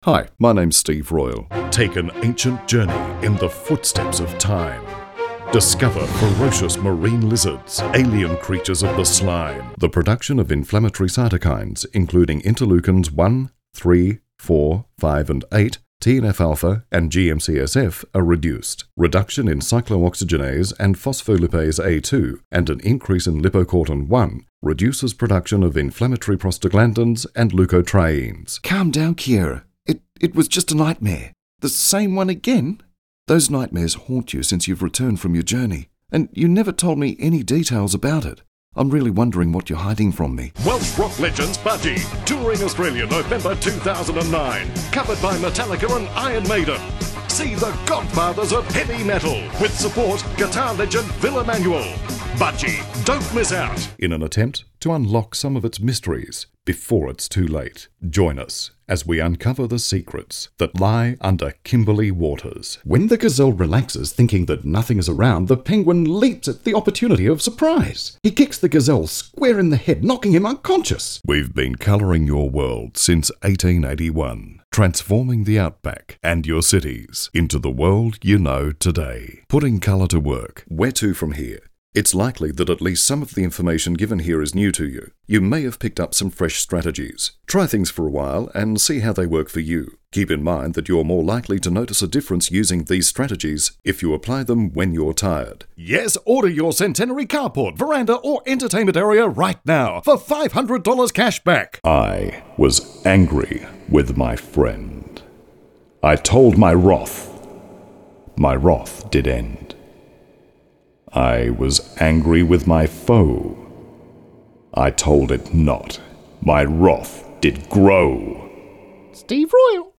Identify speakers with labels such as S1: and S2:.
S1: Hi, my name's Steve Royal.
S2: Take an ancient journey in the footsteps of time. Discover ferocious marine lizards, alien creatures of the slime.
S1: The production of inflammatory cytokines, including interleukins 1, 3, 4, 5 and 8, TNF-alpha and GM-CSF are reduced. Reduction in cyclooxygenase and phospholipase A2 and an increase in lipocortin-1 reduces production of inflammatory prostaglandins and leukotrienes.
S3: Calm down, Kiera. It was just a nightmare. The same one again? Those nightmares haunt you since you've returned from your journey, and you never told me any details about it. I'm really wondering what you're hiding from me.
S2: Welsh rock legends Budgie, touring Australia November 2009, covered by Metallica and Iron Maiden. See the godfathers of heavy metal, with support guitar legend Phil Emanuel. Budgie, don't miss out.
S1: In an attempt to unlock some of its mysteries before it's too late, join us as we uncover the secrets that lie under Kimberley waters. When the gazelle relaxes, thinking that nothing is around, the penguin leaps at the opportunity of surprise. He kicks the gazelle square in the head, knocking him unconscious. We've been colouring your world since 1881, transforming the outback and your cities into the world you know today. Putting colour to work. Where to from here? It's likely that at least some of the information given here is new to you. You may have picked up some fresh strategies. Try things for a while and see how they work for you. Keep in mind that you're more likely to notice a difference using these strategies if you apply them when you're tired.
S2: Yes, order your Centenary carport, veranda or entertainment area right now for $500 cash back.
S1: I was angry with my friend. I told my wrath. My wrath did end. I was angry with my foe. I told it not. My wrath did grow.
S4: Steve Royal.